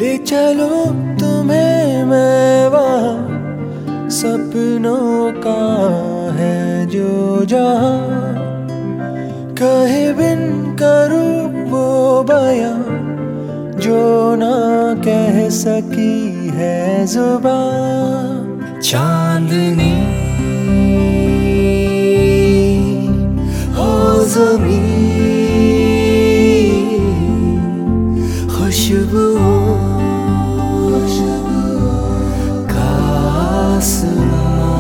ले चलो तुम्हें मैं वहाँ, सपनों का है जो जहाँ, कहे बिन करूँ वो बयां जो ना कह सकी है जुबान। चांदनी हो ज़मीं, खुशबू का आसमां,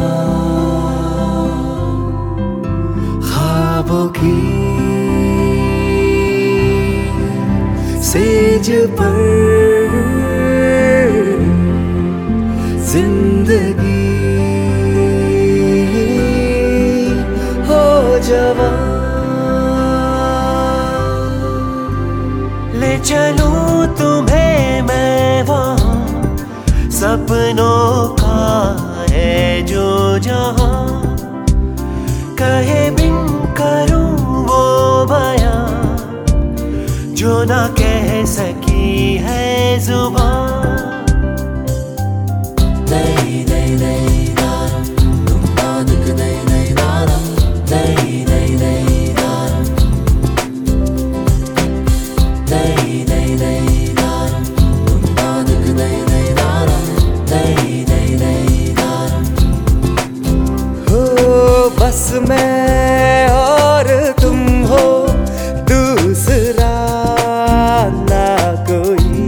ख्वाबों की सेज पर जिंदगी हो जवां। ले चलूं तुम्हें मैं वहाँ, सपनों का है जो जहाँ, कहे बिन करूं वो बयां जो ना कह सकी है जुबान। बस मैं और तुम हो, दूसरा ना कोई,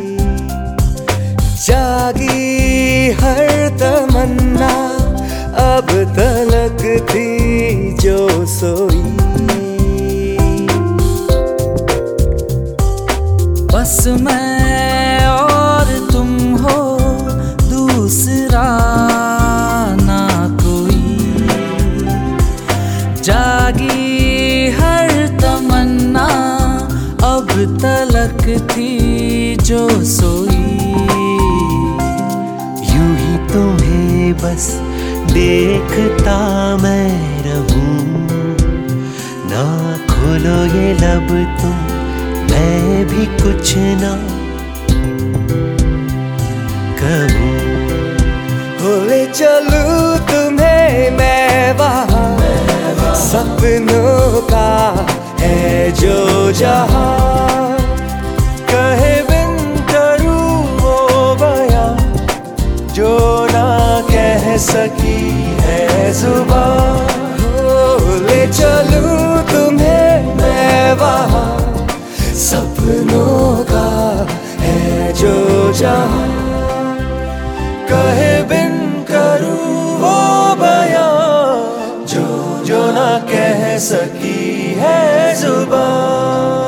जागी हर तमन्ना अब तलक थी जो सोई। बस मैं और तुम हो, दूसरा ना कोई, जागी हर तमन्ना अब तलक थी जो सोई। यूं ही तुम्हें बस देखता मैं रहूं, ना खोलो ये लब तुम, मैं भी कुछ ना कहूं। हो ले चलूं तुम्हें मैं वहाँ, सपनों का है जो जहाँ, कहे बिन करूँ वो बयां जो ना कह सकी है जुबान। हो ले चलूं तुम्हें मैं वहाँ, सपनों का है जो जहाँ, कहे बिन करूँ वो बयां जो ना कह सकी है जुबान।